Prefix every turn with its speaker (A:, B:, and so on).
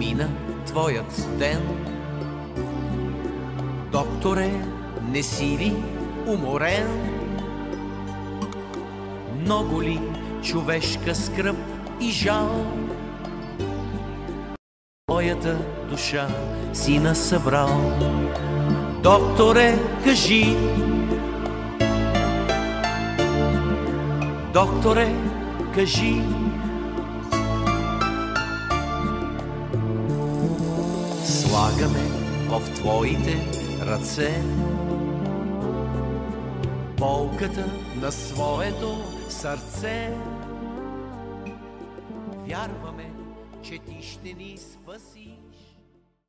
A: мина твоят ден? Докторе, не си ли уморен? Много ли човешка скръб и жал твоята душа си насъбрал? Докторе, кажи, докторе, кажи, слагаме в твоите ръце болката на своето сърце. Вярваме, че ти ще ни спаси.